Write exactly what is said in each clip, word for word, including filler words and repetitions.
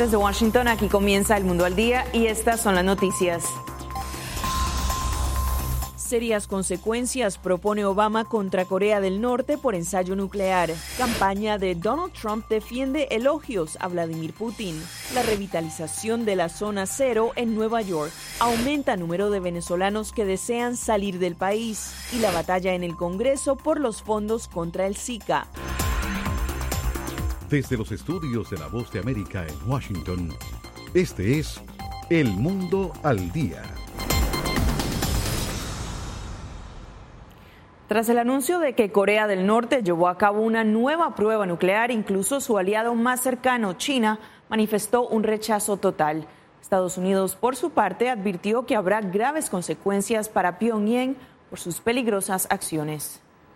Desde Washington, aquí comienza El Mundo al Día y estas son las noticias. Serias consecuencias propone Obama contra Corea del Norte por ensayo nuclear. Campaña de Donald Trump defiende elogios a Vladimir Putin. La revitalización de la zona cero en Nueva York. Aumenta número de venezolanos que desean salir del país. Y la batalla en el Congreso por los fondos contra el Zika. Desde los estudios de La Voz de América en Washington, este es El Mundo al Día. Tras el anuncio de que Corea del Norte llevó a cabo una nueva prueba nuclear, incluso su aliado más cercano, China, manifestó un rechazo total. Estados Unidos, por su parte, advirtió que habrá graves consecuencias para Pyongyang por sus peligrosas acciones.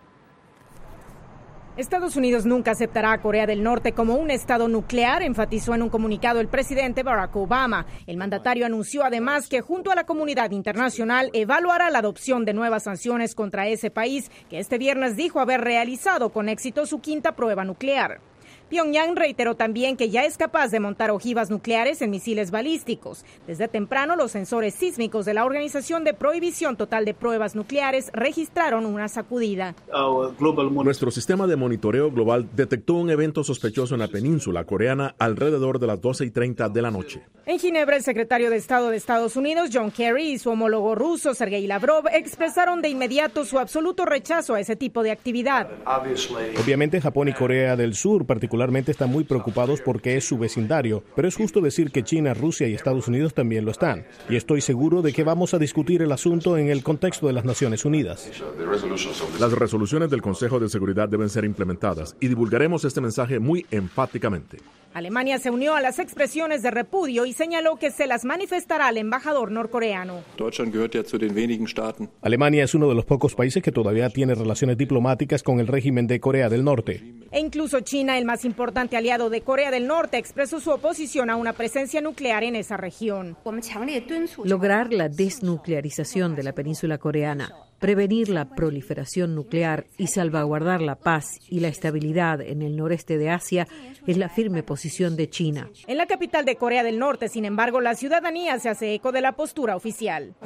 Estados Unidos nunca aceptará a Corea del Norte como un estado nuclear, enfatizó en un comunicado el presidente Barack Obama. El mandatario anunció además que junto a la comunidad internacional evaluará la adopción de nuevas sanciones contra ese país, que este viernes dijo haber realizado con éxito su quinta prueba nuclear. Pyongyang reiteró también que ya es capaz de montar ojivas nucleares en misiles balísticos. Desde temprano, los sensores sísmicos de la Organización de Prohibición Total de Pruebas Nucleares registraron una sacudida. Nuestro sistema de monitoreo global detectó un evento sospechoso en la península coreana alrededor de las doce y treinta de la noche. En Ginebra, el secretario de Estado de Estados Unidos, John Kerry, y su homólogo ruso, Sergei Lavrov, expresaron de inmediato su absoluto rechazo a ese tipo de actividad. Obviamente, Japón y Corea del Sur particularmente están muy preocupados porque es su vecindario, pero es justo decir que China, Rusia y Estados Unidos también lo están. Y estoy seguro de que vamos a discutir el asunto en el contexto de las Naciones Unidas. Las resoluciones del Consejo de Seguridad deben ser implementadas y divulgaremos este mensaje muy enfáticamente. Alemania se unió a las expresiones de repudio y señaló que se las manifestará al embajador norcoreano. Alemania es uno de los pocos países que todavía tiene relaciones diplomáticas con el régimen de Corea del Norte. E incluso China, el más importante aliado de Corea del Norte, expresó su oposición a una presencia nuclear en esa región. Lograr la desnuclearización de la península coreana, prevenir la proliferación nuclear y salvaguardar la paz y la estabilidad en el noreste de Asia es la firme posición de China. En la capital de Corea del Norte, sin embargo, la ciudadanía se hace eco de la postura oficial.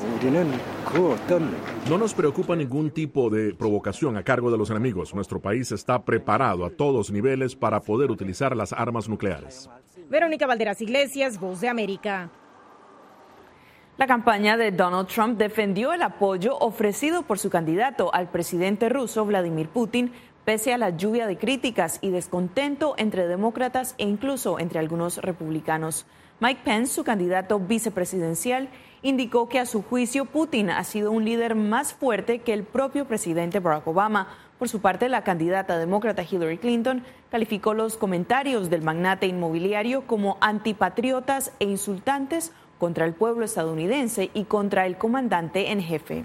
No nos preocupa ningún tipo de provocación a cargo de los enemigos. Nuestro país está preparado a todos niveles para poder utilizar las armas nucleares. Verónica Valderas Iglesias, Voz de América. La campaña de Donald Trump defendió el apoyo ofrecido por su candidato al presidente ruso Vladimir Putin, pese a la lluvia de críticas y descontento entre demócratas e incluso entre algunos republicanos. Mike Pence, su candidato vicepresidencial, indicó que a su juicio Putin ha sido un líder más fuerte que el propio presidente Barack Obama. Por su parte, la candidata demócrata Hillary Clinton calificó los comentarios del magnate inmobiliario como antipatriotas e insultantes contra el pueblo estadounidense y contra el comandante en jefe.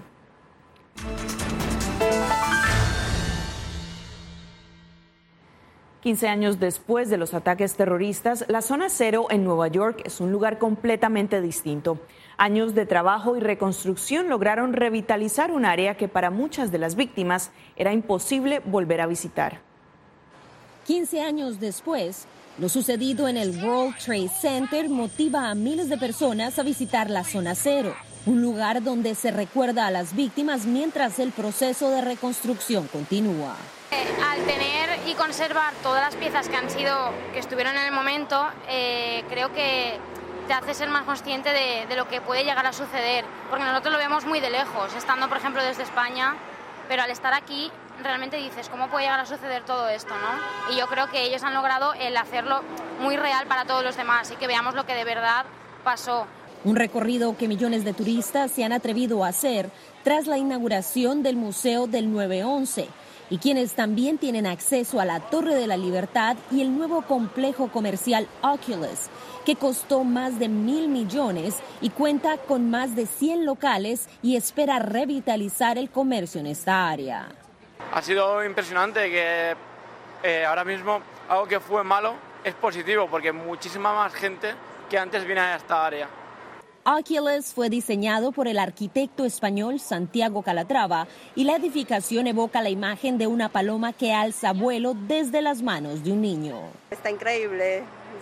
quince años después de los ataques terroristas, la zona cero en Nueva York es un lugar completamente distinto. Años de trabajo y reconstrucción lograron revitalizar un área que para muchas de las víctimas era imposible volver a visitar. quince años después, lo sucedido en el World Trade Center motiva a miles de personas a visitar la zona cero, un lugar donde se recuerda a las víctimas mientras el proceso de reconstrucción continúa. Al tener y conservar todas las piezas que han sido, que estuvieron en el momento, eh, creo que te hace ser más consciente de, de lo que puede llegar a suceder, porque nosotros lo vemos muy de lejos, estando por ejemplo desde España, pero al estar aquí realmente dices, ¿cómo puede llegar a suceder todo esto, no? Y yo creo que ellos han logrado el hacerlo muy real para todos los demás y que veamos lo que de verdad pasó. Un recorrido que millones de turistas se han atrevido a hacer tras la inauguración del Museo del nueve once y quienes también tienen acceso a la Torre de la Libertad y el nuevo complejo comercial Oculus, que costó más de mil millones y cuenta con más de cien locales y espera revitalizar el comercio en esta área. Ha sido impresionante que eh, ahora mismo algo que fue malo es positivo porque muchísima más gente que antes viene a esta área. Oculus fue diseñado por el arquitecto español Santiago Calatrava y la edificación evoca la imagen de una paloma que alza vuelo desde las manos de un niño. Está increíble,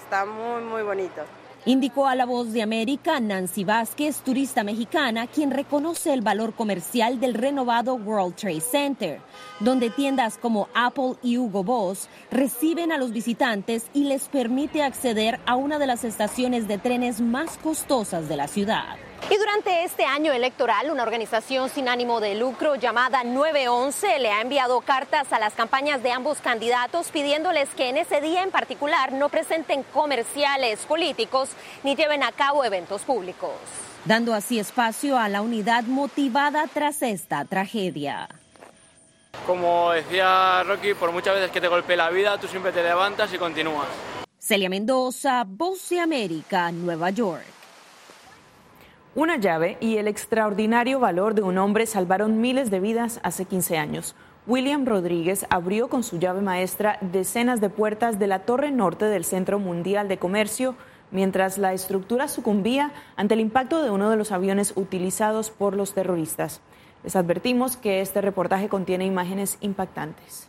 está muy, muy bonito. Indicó a La Voz de América Nancy Vázquez, turista mexicana, quien reconoce el valor comercial del renovado World Trade Center, donde tiendas como Apple y Hugo Boss reciben a los visitantes y les permite acceder a una de las estaciones de trenes más costosas de la ciudad. Y durante este año electoral, una organización sin ánimo de lucro llamada nueve once le ha enviado cartas a las campañas de ambos candidatos pidiéndoles que en ese día en particular no presenten comerciales políticos ni lleven a cabo eventos públicos. Dando así espacio a la unidad motivada tras esta tragedia. Como decía Rocky, por muchas veces que te golpee la vida, tú siempre te levantas y continúas. Celia Mendoza, Voz de América, Nueva York. Una llave y el extraordinario valor de un hombre salvaron miles de vidas hace quince años. William Rodríguez abrió con su llave maestra decenas de puertas de la torre norte del Centro Mundial de Comercio, mientras la estructura sucumbía ante el impacto de uno de los aviones utilizados por los terroristas. Les advertimos que este reportaje contiene imágenes impactantes.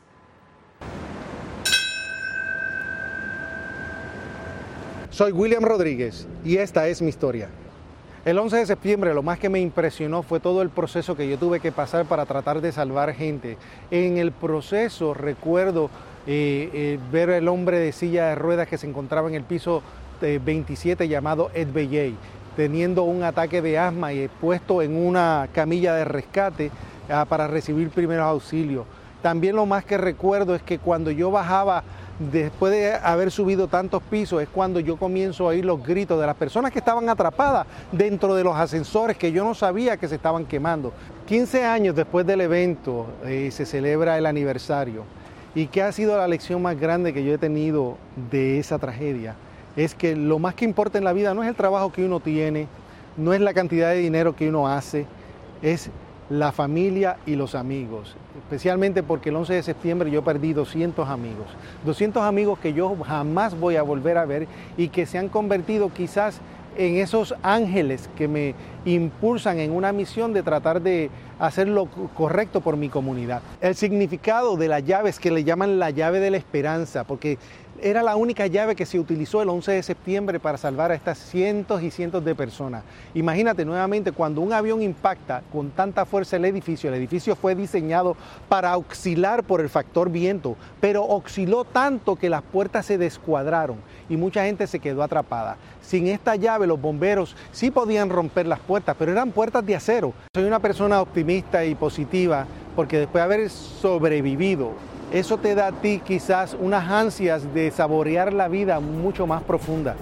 Soy William Rodríguez y esta es mi historia. El once de septiembre lo más que me impresionó fue todo el proceso que yo tuve que pasar para tratar de salvar gente. En el proceso recuerdo eh, eh, ver al hombre de silla de ruedas que se encontraba en el piso eh, veintisiete llamado Ed Bellay, teniendo un ataque de asma y puesto en una camilla de rescate uh, para recibir primeros auxilios. También lo más que recuerdo es que cuando yo bajaba, después de haber subido tantos pisos, es cuando yo comienzo a oír los gritos de las personas que estaban atrapadas dentro de los ascensores que yo no sabía que se estaban quemando. quince años después del evento eh, se celebra el aniversario. ¿Y qué ha sido la lección más grande que yo he tenido de esa tragedia? Es que lo más que importa en la vida no es el trabajo que uno tiene, no es la cantidad de dinero que uno hace, es la familia y los amigos, especialmente porque el once de septiembre yo perdí doscientos amigos, doscientos amigos que yo jamás voy a volver a ver y que se han convertido quizás en esos ángeles que me impulsan en una misión de tratar de hacer lo correcto por mi comunidad. El significado de la llave es que le llaman la llave de la esperanza, porque era la única llave que se utilizó el once de septiembre para salvar a estas cientos y cientos de personas. Imagínate nuevamente cuando un avión impacta con tanta fuerza el edificio, el edificio fue diseñado para oscilar por el factor viento, pero osciló tanto que las puertas se descuadraron y mucha gente se quedó atrapada. Sin esta llave los bomberos sí podían romper las puertas, pero eran puertas de acero. Soy una persona optimista y positiva porque después de haber sobrevivido, eso te da a ti quizás unas ansias de saborear la vida mucho más profunda.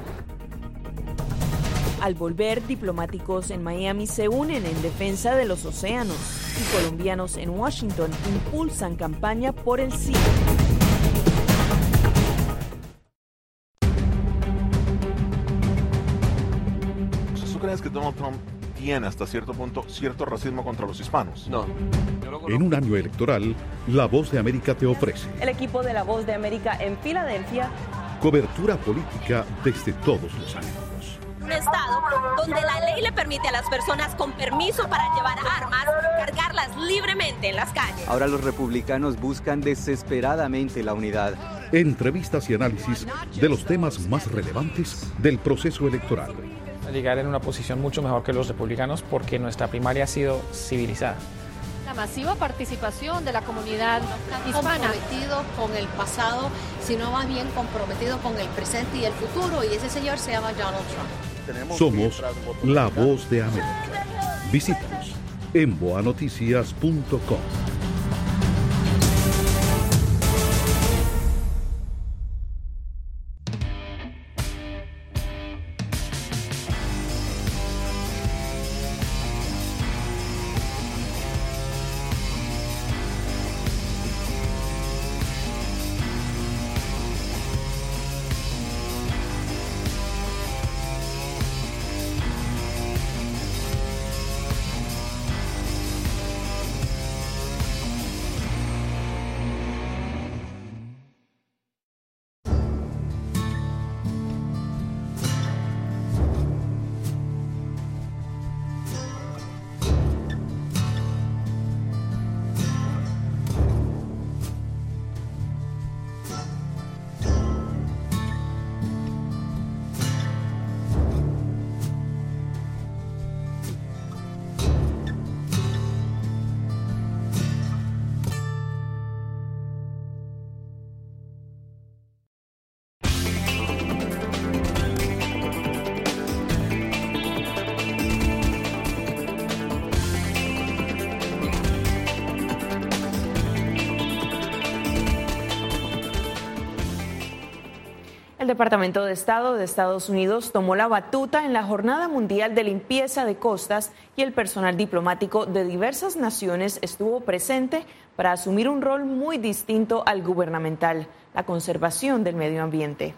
Al volver, diplomáticos en Miami se unen en defensa de los océanos y colombianos en Washington impulsan campaña por el sí. ¿Tú crees que Donald Trump tiene hasta cierto punto cierto racismo contra los hispanos? No. En un año electoral, La Voz de América te ofrece el equipo de La Voz de América en Filadelfia. Cobertura política desde todos los ángulos. Un estado donde la ley le permite a las personas con permiso para llevar armas cargarlas libremente en las calles. Ahora los republicanos buscan desesperadamente la unidad. Entrevistas y análisis de los temas más relevantes del proceso electoral. Llegar en una posición mucho mejor que los republicanos porque nuestra primaria ha sido civilizada. La masiva participación de la comunidad hispana. Comprometido con el pasado, sino más bien comprometido con el presente y el futuro, y ese señor se llama Donald Trump. Somos La Voz de América. Visítanos en boa noticias punto com. Departamento de Estado de Estados Unidos tomó la batuta en la Jornada Mundial de Limpieza de Costas y el personal diplomático de diversas naciones estuvo presente para asumir un rol muy distinto al gubernamental, la conservación del medio ambiente.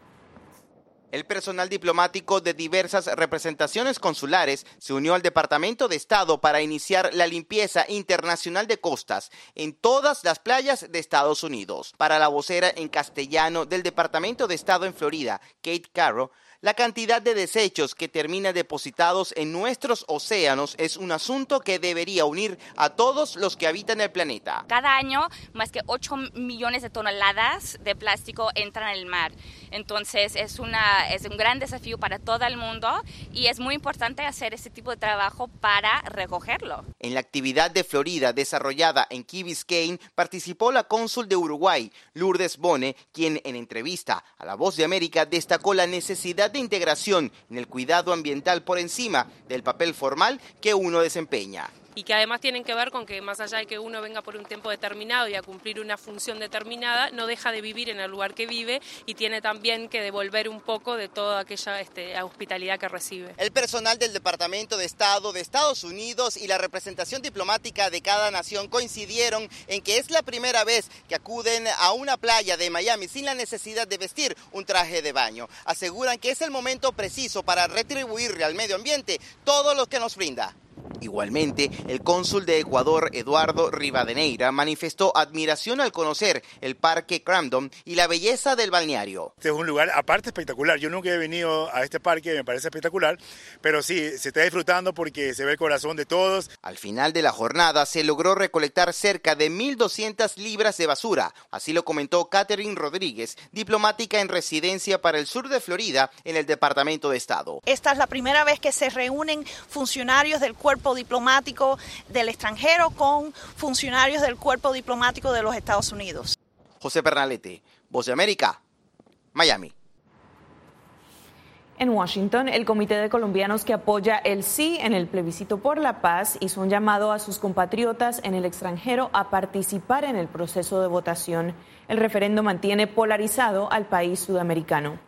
El personal diplomático de diversas representaciones consulares se unió al Departamento de Estado para iniciar la limpieza internacional de costas en todas las playas de Estados Unidos. Para la vocera en castellano del Departamento de Estado en Florida, Kate Carroll, la cantidad de desechos que termina depositados en nuestros océanos es un asunto que debería unir a todos los que habitan el planeta. Cada año, más que ocho millones de toneladas de plástico entran al mar. Entonces, es, una, es un gran desafío para todo el mundo y es muy importante hacer este tipo de trabajo para recogerlo. En la actividad de Florida desarrollada en Key Biscayne participó la cónsul de Uruguay, Lourdes Bone, quien en entrevista a La Voz de América destacó la necesidad de integración en el cuidado ambiental por encima del papel formal que uno desempeña. Y que además tienen que ver con que más allá de que uno venga por un tiempo determinado y a cumplir una función determinada, no deja de vivir en el lugar que vive y tiene también que devolver un poco de toda aquella este, hospitalidad que recibe. El personal del Departamento de Estado de Estados Unidos y la representación diplomática de cada nación coincidieron en que es la primera vez que acuden a una playa de Miami sin la necesidad de vestir un traje de baño. Aseguran que es el momento preciso para retribuirle al medio ambiente todo lo que nos brinda. Igualmente, el cónsul de Ecuador, Eduardo Rivadeneira, manifestó admiración al conocer el Parque Cramdon y la belleza del balneario. Este es un lugar aparte espectacular. Yo nunca he venido a este parque, me parece espectacular, pero sí, se está disfrutando porque se ve el corazón de todos. Al final de la jornada se logró recolectar cerca de mil doscientas libras de basura. Así lo comentó Catherine Rodríguez, diplomática en residencia para el sur de Florida en el Departamento de Estado. Esta es la primera vez que se reúnen funcionarios del cuerpo diplomático del extranjero con funcionarios del cuerpo diplomático de los Estados Unidos. José Pernalete, Voz de América, Miami. En Washington, el Comité de Colombianos que apoya el sí en el plebiscito por la paz hizo un llamado a sus compatriotas en el extranjero a participar en el proceso de votación. El referendo mantiene polarizado al país sudamericano.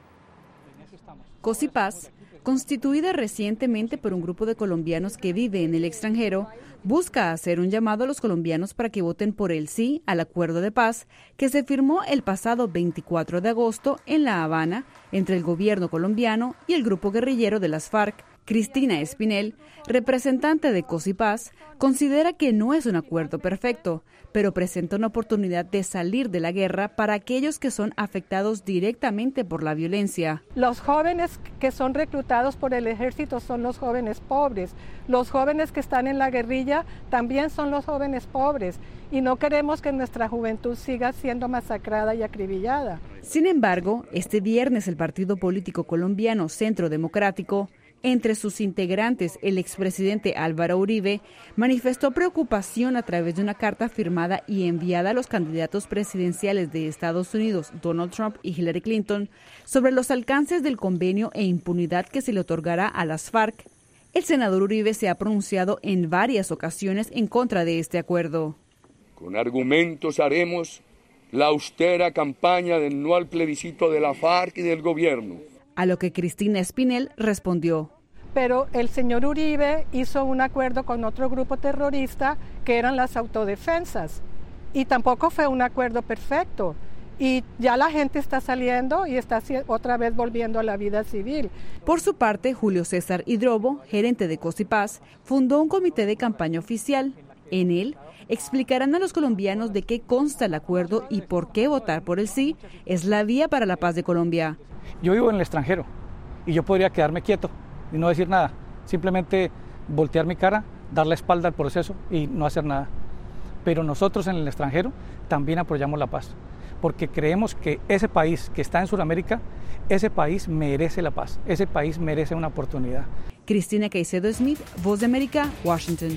COSIPAS, constituida recientemente por un grupo de colombianos que vive en el extranjero, busca hacer un llamado a los colombianos para que voten por el sí al acuerdo de paz que se firmó el pasado veinticuatro de agosto en La Habana entre el gobierno colombiano y el grupo guerrillero de las FARC. Cristina Espinel, representante de COSIPAS, considera que no es un acuerdo perfecto, pero presenta una oportunidad de salir de la guerra para aquellos que son afectados directamente por la violencia. Los jóvenes que son reclutados por el ejército son los jóvenes pobres. Los jóvenes que están en la guerrilla también son los jóvenes pobres y no queremos que nuestra juventud siga siendo masacrada y acribillada. Sin embargo, este viernes el partido político colombiano Centro Democrático, entre sus integrantes, el expresidente Álvaro Uribe, manifestó preocupación a través de una carta firmada y enviada a los candidatos presidenciales de Estados Unidos, Donald Trump y Hillary Clinton, sobre los alcances del convenio e impunidad que se le otorgará a las FARC. El senador Uribe se ha pronunciado en varias ocasiones en contra de este acuerdo. Con argumentos haremos la austera campaña del no al plebiscito de la FARC y del gobierno. A lo que Cristina Espinel respondió. Pero el señor Uribe hizo un acuerdo con otro grupo terrorista que eran las autodefensas y tampoco fue un acuerdo perfecto. Y ya la gente está saliendo y está otra vez volviendo a la vida civil. Por su parte, Julio César Hidrobo, gerente de COSIPAS, fundó un comité de campaña oficial. En él explicarán a los colombianos de qué consta el acuerdo y por qué votar por el sí es la vía para la paz de Colombia. Yo vivo en el extranjero y yo podría quedarme quieto y no decir nada, simplemente voltear mi cara, dar la espalda al proceso y no hacer nada. Pero nosotros en el extranjero también apoyamos la paz, porque creemos que ese país que está en Sudamérica, ese país merece la paz, ese país merece una oportunidad. Cristina Caicedo Smith, Voz de América, Washington.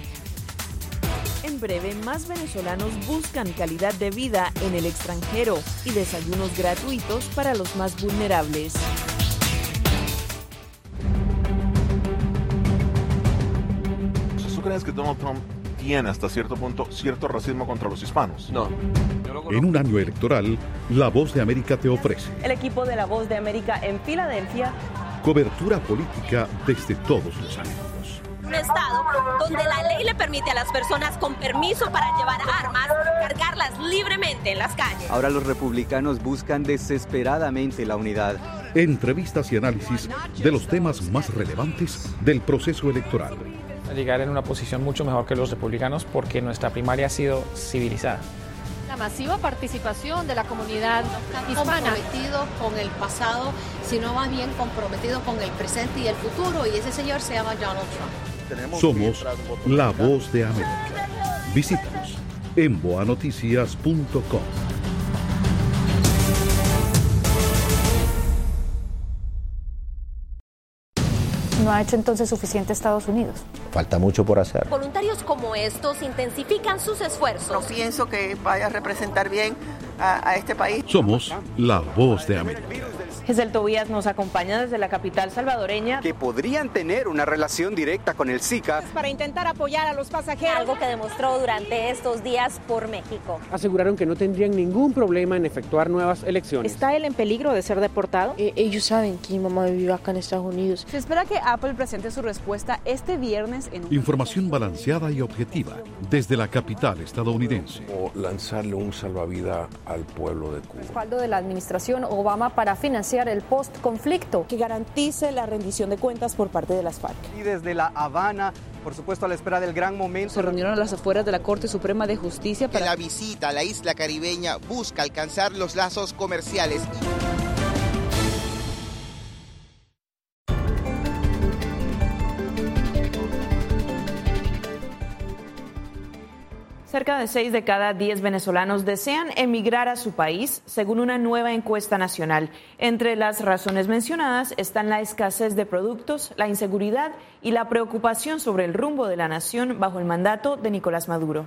En breve, más venezolanos buscan calidad de vida en el extranjero y desayunos gratuitos para los más vulnerables. ¿Tú crees que Donald Trump tiene hasta cierto punto cierto racismo contra los hispanos. No. En un año electoral, La Voz de América te ofrece El equipo de La Voz de América en Filadelfia. cobertura política desde todos los ángulos. Un estado donde la ley le permite a las personas con permiso para llevar armas cargarlas libremente en las calles. Ahora los republicanos buscan desesperadamente la unidad. Entrevistas y análisis de los temas más relevantes del proceso electoral. Llegar en una posición mucho mejor que los republicanos porque nuestra primaria ha sido civilizada. La masiva participación de la comunidad hispana. Comprometido con el pasado, sino más bien comprometido con el presente y el futuro, y ese señor se llama Donald Trump. Somos La Voz de América. Visítanos en boa noticias punto com. ¿No ha hecho entonces suficiente Estados Unidos? Falta mucho por hacer. Voluntarios como estos intensifican sus esfuerzos. No pienso que vaya a representar bien a, a este país. Somos La Voz de América. Giselle Tobías nos acompaña desde la capital salvadoreña. Que podrían tener una relación directa con el Zika. Para intentar apoyar a los pasajeros. Algo que demostró durante estos días por México. Aseguraron que no tendrían ningún problema en efectuar nuevas elecciones. ¿Está él en peligro de ser deportado? Eh, ellos saben que mi mamá vive acá en Estados Unidos. Se espera que Apple presente su respuesta este viernes en un... Información balanceada y objetiva desde la capital estadounidense. O lanzarle un salvavidas al pueblo de Cuba. Respaldo de la administración Obama para financiar el post-conflicto que garantice la rendición de cuentas por parte de las FARC. Y desde La Habana, por supuesto a la espera del gran momento. Se reunieron a las afueras de la Corte Suprema de Justicia para... La visita a la isla caribeña busca alcanzar los lazos comerciales. Cerca de seis de cada diez venezolanos desean emigrar a su país, según una nueva encuesta nacional. Entre las razones mencionadas están la escasez de productos, la inseguridad y la preocupación sobre el rumbo de la nación bajo el mandato de Nicolás Maduro.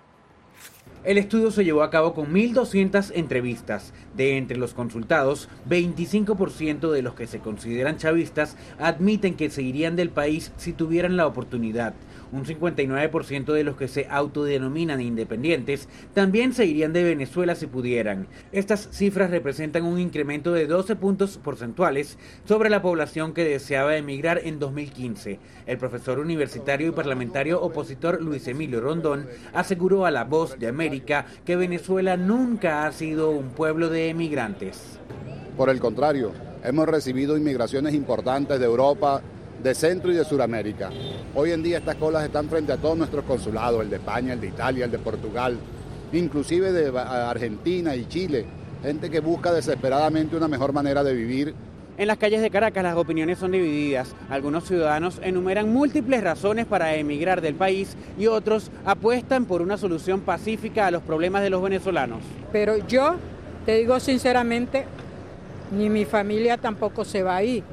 El estudio se llevó a cabo con mil doscientas entrevistas. De entre los consultados, veinticinco por ciento de los que se consideran chavistas admiten que se irían del país si tuvieran la oportunidad. Un cincuenta y nueve por ciento de los que se autodenominan independientes también se irían de Venezuela si pudieran. Estas cifras representan un incremento de doce puntos porcentuales sobre la población que deseaba emigrar en dos mil quince. El profesor universitario y parlamentario opositor Luis Emilio Rondón aseguró a La Voz de América que Venezuela nunca ha sido un pueblo de emigrantes. Por el contrario, hemos recibido inmigraciones importantes de Europa, de Centro y de Sudamérica. Hoy en día estas colas están frente a todos nuestros consulados, el de España, el de Italia, el de Portugal, inclusive de Argentina y Chile, gente que busca desesperadamente una mejor manera de vivir. En las calles de Caracas las opiniones son divididas. Algunos ciudadanos enumeran múltiples razones para emigrar del país y otros apuestan por una solución pacífica a los problemas de los venezolanos. Pero yo, te digo sinceramente, ni mi familia tampoco se va a ir.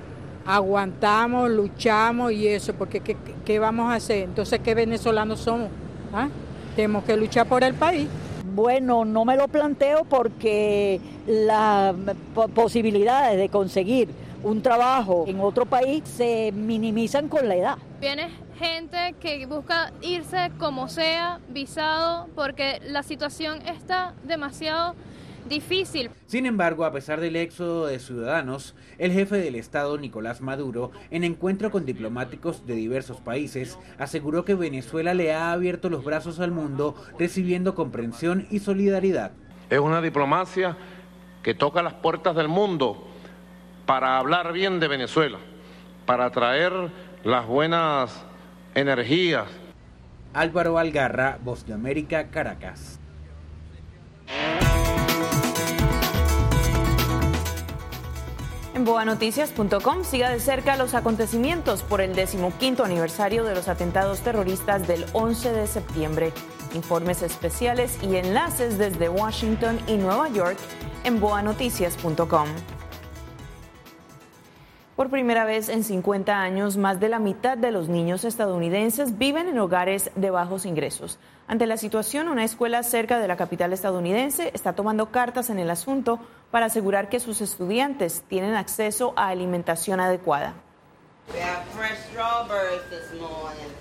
Aguantamos, luchamos y eso, porque ¿qué, qué vamos a hacer? Entonces, ¿qué venezolanos somos? ¿Ah? Tenemos que luchar por el país. Bueno, no me lo planteo porque las posibilidades de conseguir un trabajo en otro país se minimizan con la edad. Viene gente que busca irse como sea, visado, porque la situación está demasiado difícil. Sin embargo, a pesar del éxodo de ciudadanos, el jefe del Estado, Nicolás Maduro, en encuentro con diplomáticos de diversos países, aseguró que Venezuela le ha abierto los brazos al mundo, recibiendo comprensión y solidaridad. Es una diplomacia que toca las puertas del mundo para hablar bien de Venezuela, para traer las buenas energías. Álvaro Algarra, Voz de América, Caracas. En boa noticias punto com siga de cerca los acontecimientos por el decimoquinto aniversario de los atentados terroristas del once de septiembre. Informes especiales y enlaces desde Washington y Nueva York en boa noticias punto com. Por primera vez en cincuenta años, más de la mitad de los niños estadounidenses viven en hogares de bajos ingresos. Ante la situación, una escuela cerca de la capital estadounidense está tomando cartas en el asunto para asegurar que sus estudiantes tienen acceso a alimentación adecuada. We have fresh strawberries this morning.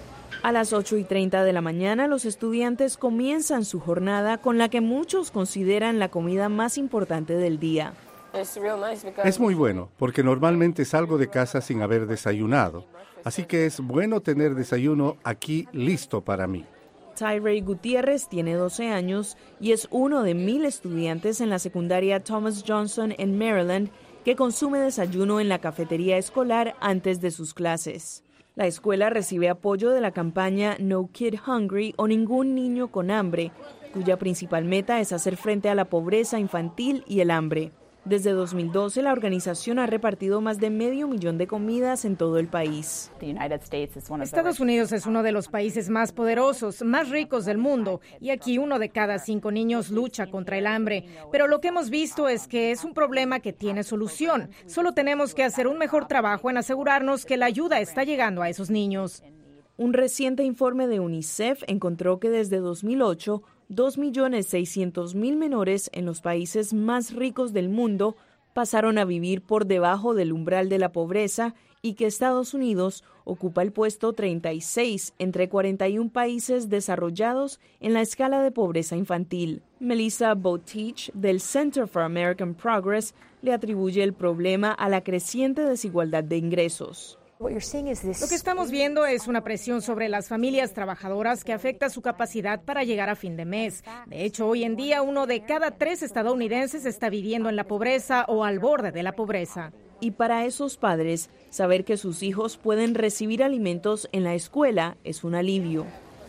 A las ocho y treinta de la mañana, los estudiantes comienzan su jornada con la que muchos consideran la comida más importante del día. Es muy bueno, porque normalmente salgo de casa sin haber desayunado, así que es bueno tener desayuno aquí listo para mí. Tyree Gutiérrez tiene doce años y es uno de mil estudiantes en la secundaria Thomas Johnson en Maryland que consume desayuno en la cafetería escolar antes de sus clases. La escuela recibe apoyo de la campaña No Kid Hungry o Ningún Niño con Hambre, cuya principal meta es hacer frente a la pobreza infantil y el hambre. Desde dos mil doce, la organización ha repartido más de medio millón de comidas en todo el país. Estados Unidos es uno de los países más poderosos, más ricos del mundo, y aquí uno de cada cinco niños lucha contra el hambre. Pero lo que hemos visto es que es un problema que tiene solución. Solo tenemos que hacer un mejor trabajo en asegurarnos que la ayuda está llegando a esos niños. Un reciente informe de UNICEF encontró que desde dos mil ocho, dos millones seiscientos mil menores en los países más ricos del mundo pasaron a vivir por debajo del umbral de la pobreza y que Estados Unidos ocupa el puesto treinta y seis entre cuarenta y uno países desarrollados en la escala de pobreza infantil. Melissa Botich, del Center for American Progress, le atribuye el problema a la creciente desigualdad de ingresos. Lo que estamos viendo es una presión sobre las familias trabajadoras que afecta su capacidad para llegar a fin de mes. De hecho, hoy en día uno de cada tres estadounidenses está viviendo en la pobreza o al borde de la pobreza. Y para esos padres, saber que sus hijos pueden recibir alimentos en la escuela es un alivio.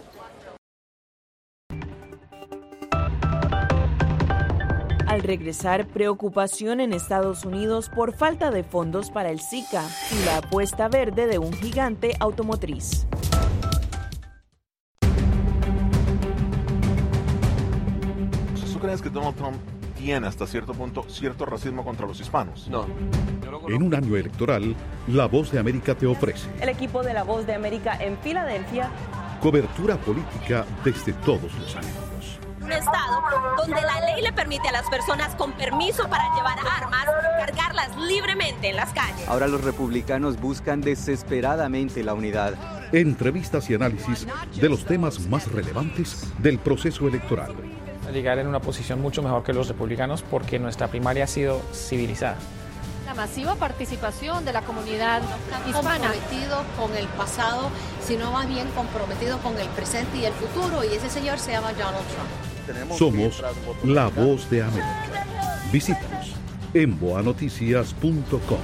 Al regresar, preocupación en Estados Unidos por falta de fondos para el Zika y la apuesta verde de un gigante automotriz. ¿Tú crees que Donald Trump tiene hasta cierto punto cierto racismo contra los hispanos? No. En un año electoral, La Voz de América te ofrece El equipo de La Voz de América en Filadelfia. cobertura política desde todos los ángulos. Un estado donde la ley le permite a las personas con permiso para llevar armas cargarlas libremente en las calles. Ahora los republicanos buscan desesperadamente la unidad. Entrevistas y análisis de los temas más relevantes del proceso electoral. Llegar en una posición mucho mejor que los republicanos porque nuestra primaria ha sido civilizada. La masiva participación de la comunidad hispana. Comprometido con el pasado, sino más bien comprometido con el presente y el futuro, y ese señor se llama Donald Trump. Somos La Voz de América. Visítanos en boa noticias punto com.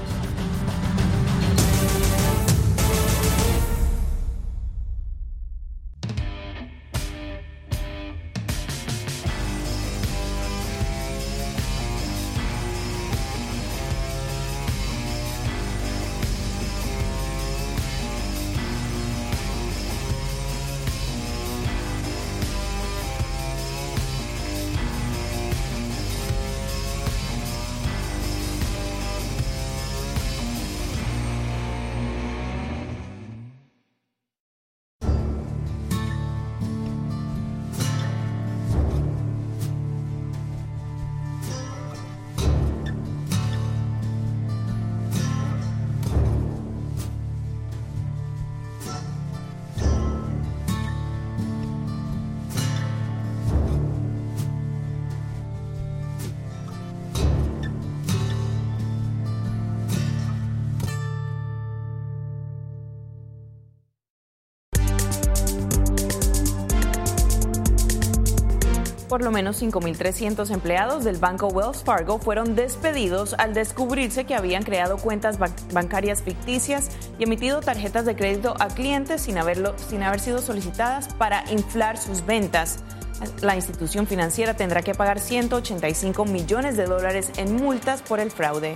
Por lo menos cinco mil trescientos empleados del banco Wells Fargo fueron despedidos al descubrirse que habían creado cuentas bancarias ficticias y emitido tarjetas de crédito a clientes sin, haberlo, sin haber sido solicitadas para inflar sus ventas. La institución financiera tendrá que pagar ciento ochenta y cinco millones de dólares en multas por el fraude.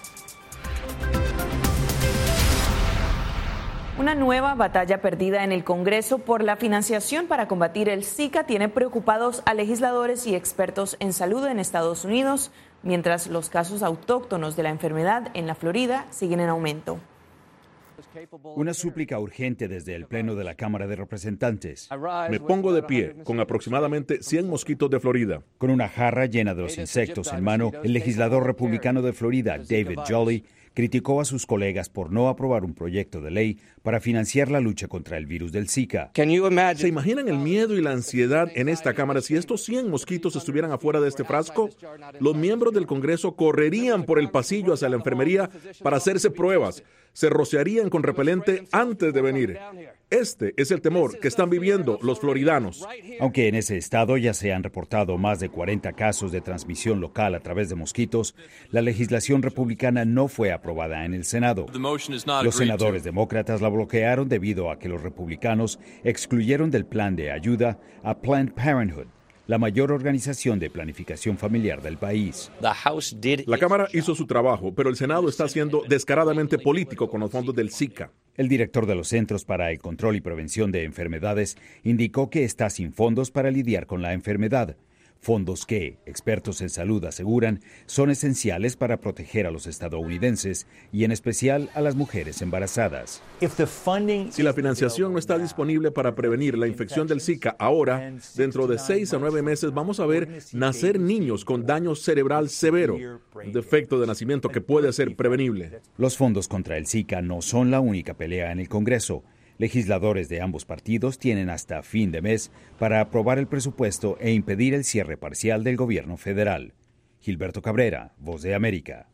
Una nueva batalla perdida en el Congreso por la financiación para combatir el Zika tiene preocupados a legisladores y expertos en salud en Estados Unidos, mientras los casos autóctonos de la enfermedad en la Florida siguen en aumento. Una súplica urgente desde el Pleno de la Cámara de Representantes. Me pongo de pie con aproximadamente cien mosquitos de Florida. Con una jarra llena de los insectos en mano, el legislador republicano de Florida, David Jolly, criticó a sus colegas por no aprobar un proyecto de ley para financiar la lucha contra el virus del Zika. ¿Se imaginan el miedo y la ansiedad en esta Cámara si estos cien mosquitos estuvieran afuera de este frasco? Los miembros del Congreso correrían por el pasillo hacia la enfermería para hacerse pruebas. Se rociarían con repelente antes de venir. Este es el temor que están viviendo los floridanos. Aunque en ese estado ya se han reportado más de cuarenta casos de transmisión local a través de mosquitos, la legislación republicana no fue aprobada en el Senado. Los senadores demócratas la bloquearon debido a que los republicanos excluyeron del plan de ayuda a Planned Parenthood, la mayor organización de planificación familiar del país. La Cámara hizo su trabajo, pero el Senado está siendo descaradamente político con los fondos del Zika. El director de los Centros para el Control y Prevención de Enfermedades indicó que está sin fondos para lidiar con la enfermedad. Fondos que, expertos en salud aseguran, son esenciales para proteger a los estadounidenses y en especial a las mujeres embarazadas. Si la financiación no está disponible para prevenir la infección del Zika ahora, dentro de seis a nueve meses vamos a ver nacer niños con daño cerebral severo, un defecto de nacimiento que puede ser prevenible. Los fondos contra el Zika no son la única pelea en el Congreso. Legisladores de ambos partidos tienen hasta fin de mes para aprobar el presupuesto e impedir el cierre parcial del gobierno federal. Gilberto Cabrera, Voz de América.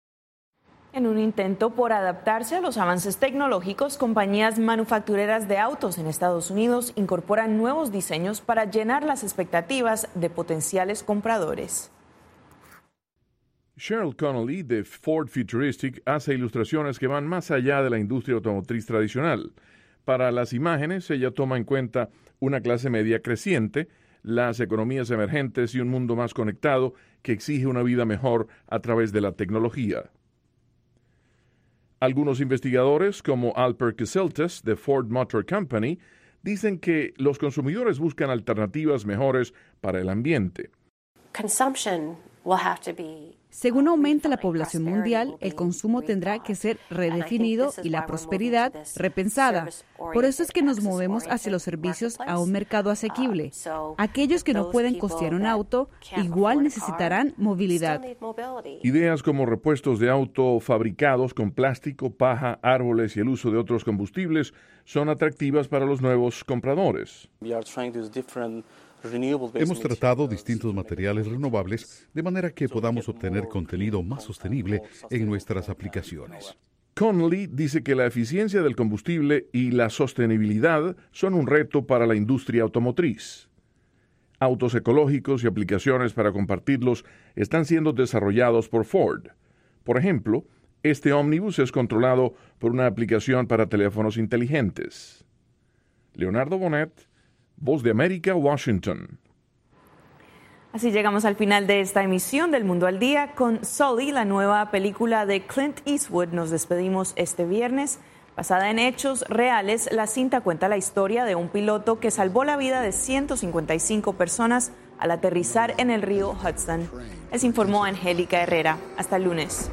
En un intento por adaptarse a los avances tecnológicos, compañías manufactureras de autos en Estados Unidos incorporan nuevos diseños para llenar las expectativas de potenciales compradores. Cheryl Connolly de Ford Futuristic hace ilustraciones que van más allá de la industria automotriz tradicional. Para las imágenes, ella toma en cuenta una clase media creciente, las economías emergentes y un mundo más conectado que exige una vida mejor a través de la tecnología. Algunos investigadores, como Alper Casseltes de Ford Motor Company, dicen que los consumidores buscan alternativas mejores para el ambiente. Consumption will have to be Según aumenta la población mundial, el consumo tendrá que ser redefinido y la prosperidad repensada. Por eso es que nos movemos hacia los servicios a un mercado asequible. Aquellos que no pueden costear un auto igual necesitarán movilidad. Ideas como repuestos de auto fabricados con plástico, paja, árboles y el uso de otros combustibles son atractivas para los nuevos compradores. Hemos tratado distintos materiales renovables de manera que podamos obtener contenido más sostenible en nuestras aplicaciones. Connolly dice que la eficiencia del combustible y la sostenibilidad son un reto para la industria automotriz. Autos ecológicos y aplicaciones para compartirlos están siendo desarrollados por Ford. Por ejemplo, este ómnibus es controlado por una aplicación para teléfonos inteligentes. Leonardo Bonet, Voz de América, Washington. Así llegamos al final de esta emisión del Mundo al Día. Con Sully, la nueva película de Clint Eastwood, nos despedimos este viernes. Basada en hechos reales, la cinta cuenta la historia de un piloto que salvó la vida de ciento cincuenta y cinco personas al aterrizar en el río Hudson. Les informó Angélica Herrera. Hasta el lunes.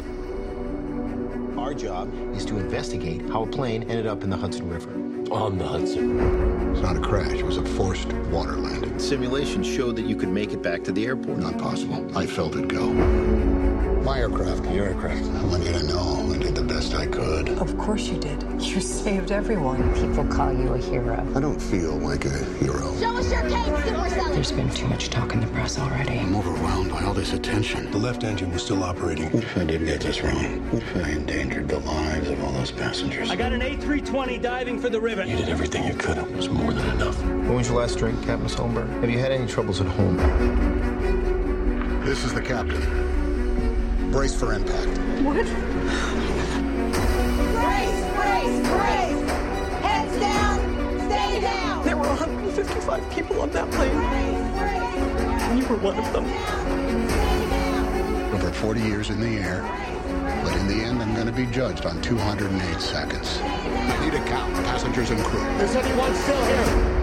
Our job is to investigate how a plane ended up in the Hudson River. On the Hudson. It's not a crash, it was a forced water landing. Simulations showed that you could make it back to the airport. Not possible. I felt it go. My aircraft. Your aircraft. I want you to know I did the best I could. Of course you did. You saved everyone. People call you a hero. I don't feel like a hero. Show us your cake, Super Seller. There's been too much talk in the press already. I'm overwhelmed by all this attention. The left engine was still operating. What if I did get this wrong? What if I endangered the lives of all those passengers? I got an A three twenty diving for the river. You did everything you could. It was more than enough. When was your last drink, Captain Solberg? Have you had any troubles at home? This is the captain. Brace for impact. What? Brace, brace, brace! Heads down, stay down! There were one hundred fifty-five people on that plane. Brace, brace! And you were one of them. Over forty years in the air, but in the end I'm going to be judged on two hundred eight seconds. I need a count, passengers and crew. Is anyone still here?